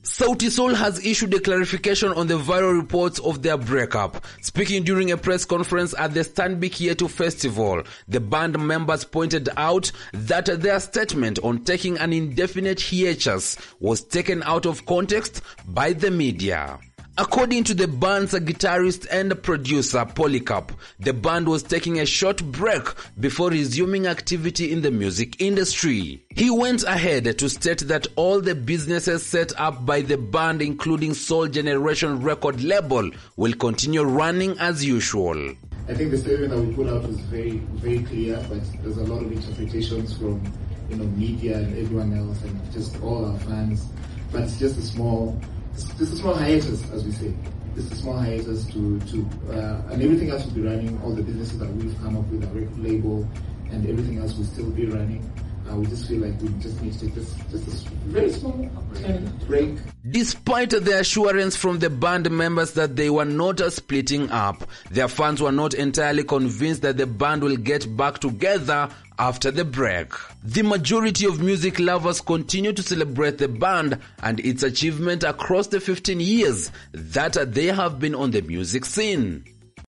Sauti Sol has issued a clarification on the viral reports of their breakup. Speaking during a press conference at the Stanbic Yetu Festival, the band members pointed out that their statement on taking an indefinite hiatus was taken out of context by the media. According to the band's guitarist and producer Polycarp, the band was taking a short break before resuming activity in the music industry. He went ahead to state that all the businesses set up by the band, including Soul Generation record label, will continue running as usual. I think the statement that we put out was very, very clear, but there's a lot of interpretations from media and everyone else and just all our fans. But it's just a small hiatus, as we say. It's a small hiatus and everything else will be running. All the businesses that we've come up with, our record label, and everything else will still be running. We just feel like we just need to take just a very small break. Despite the assurance from the band members that they were not splitting up, their fans were not entirely convinced that the band will get back together after the break. The majority of music lovers continue to celebrate the band and its achievement across the 15 years that they have been on the music scene.